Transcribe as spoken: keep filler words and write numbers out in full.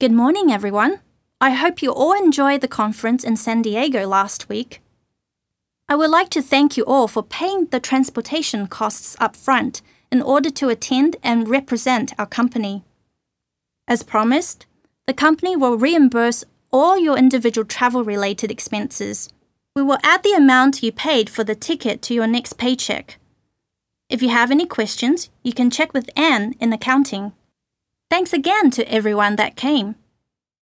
Good morning, everyone. I hope you all enjoyed the conference in San Diego last week. I would like to thank you all for paying the transportation costs up front in order to attend and represent our company. As promised, the company will reimburse all your individual travel-related expenses. We will add the amount you paid for the ticket to your next paycheck. If you have any questions, you can check with Anne in accounting. Thanks again to everyone that came.